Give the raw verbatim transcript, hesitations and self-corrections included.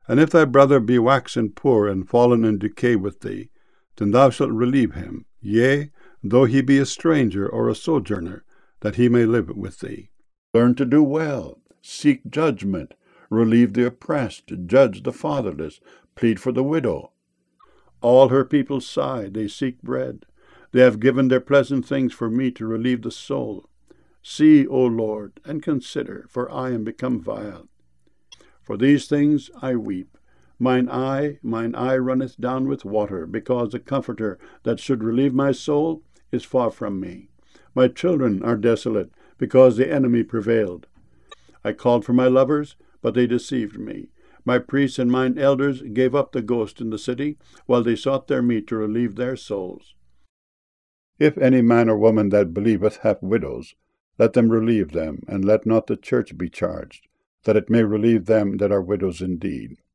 And if thy brother be waxen poor and fallen in decay with thee, then thou shalt relieve him, yea, though he be a stranger or a sojourner, that he may live with thee. Learn to do well, seek judgment, relieve the oppressed, judge the fatherless, plead for the widow. All her people sigh, they seek bread. They have given their pleasant things for me to relieve the soul. See, O Lord, and consider, for I am become vile. For these things I weep. Mine eye, mine eye runneth down with water, because the Comforter that should relieve my soul is far from me. My children are desolate, because the enemy prevailed. I called for my lovers, but they deceived me. My priests and mine elders gave up the ghost in the city, while they sought their meat to relieve their souls. If any man or woman that believeth have widows, let them relieve them, and let not the church be charged, that it may relieve them that are widows indeed.